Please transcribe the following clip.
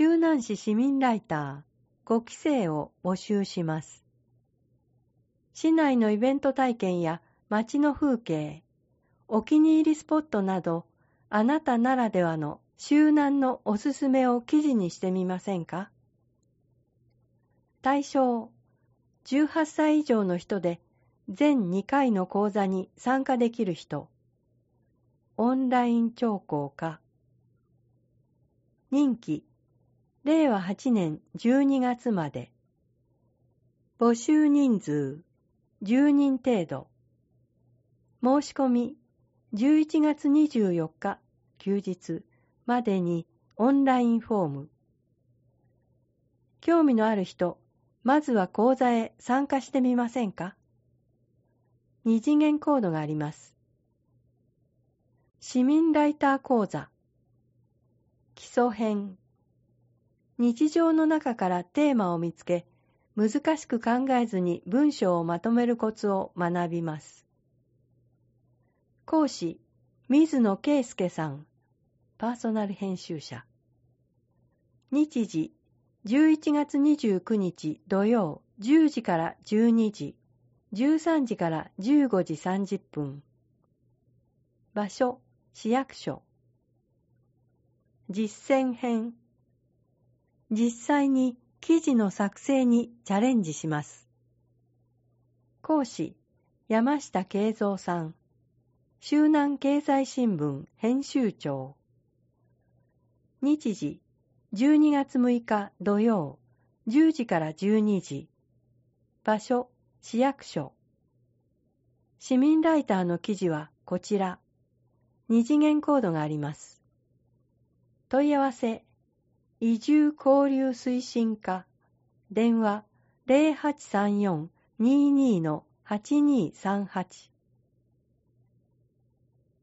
周南市市民ライター5期生を募集します。市内のイベント体験や街の風景、お気に入りスポットなど、あなたならではの周南のおすすめを記事にしてみませんか？対象、18歳以上の人で全2回の講座に参加できる人、オンライン聴講か。任期、令和8年12月まで。募集人数、10人程度。申し込み、11月24日、休日までにオンラインフォーム。興味のある人、まずは講座へ参加してみませんか？2次元コードがあります。市民ライター講座。基礎編。日常の中からテーマを見つけ、難しく考えずに文章をまとめるコツを学びます。講師、水野圭介さん、パーソナル編集者。日時、11月29日土曜10時から12時、13時から15時30分。場所、市役所。実践編。実際に記事の作成にチャレンジします。講師、山下慶三さん。周南経済新聞編集長。日時、12月6日土曜、10時から12時。場所、市役所。市民ライターの記事はこちら。2次元コードがあります。問い合わせ、移住交流推進課、電話 0834-22-8238